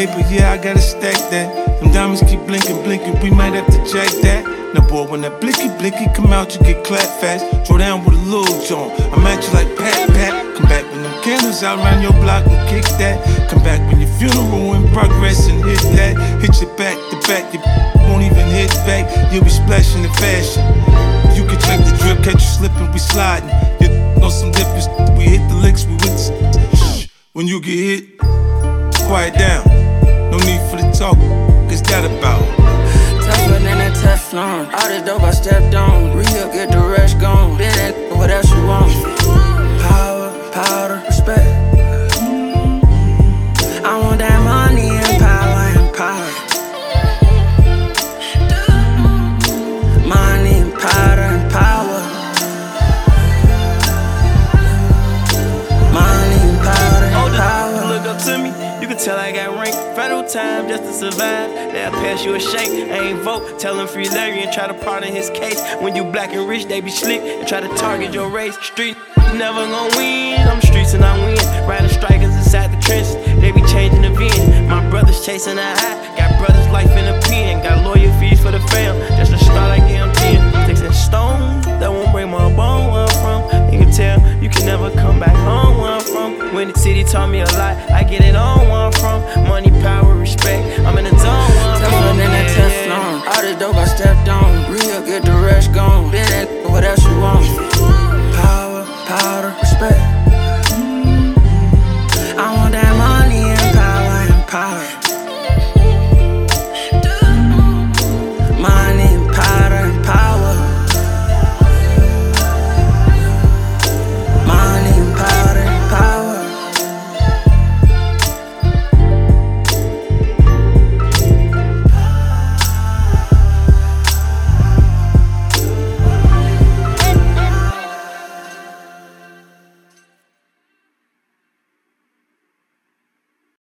paper, yeah, I gotta stack that. Them diamonds keep blinking, blinking, we might have to jack that. Now boy, when that blicky blicky come out, you get clapped fast. Throw down with a little joint, I'm at you like pat pat. Come back when them candles out around your block and kick that. Come back when your funeral in progress and hit that. Hit your back to back, you won't even hit back. You'll be splashing in fashion. You can check the drip, catch you slipping, we sliding. You know some difference, we hit the licks, we with shh. When you get hit, quiet down. No need for the talk, cause that about tougher than that Teflon. All this dope I stepped on. Re-up, get the rest gone. Been that what else you want? Power, powder, respect. I want that money and power and power. Money and powder and power. Money and powder and power. Look up to me. You can tell I got rank, federal time just to survive. They'll pass you a shank, ain't vote. Tell him free Larry and try to pardon his case. When you black and rich, they be slick and try to target your race. Street never gon' win. I'm streets and I win. Riding strikers inside the trenches, they be changing the VIN. My brothers chasing a high, got brothers' life in a pen. Got lawyer fees for the fam, just to start like damn 10. Sticks and stones, that won't break my bone where I'm from. You can tell, you can never come back home where I'm from. When the city taught me a lot, I get it on where I'm from. Money, power, respect, I'm in the zone where I'm tougher from. than that Teflon. All this dope I stepped on. Re-up, get the rest gone. Been that what else you want? Power, powder,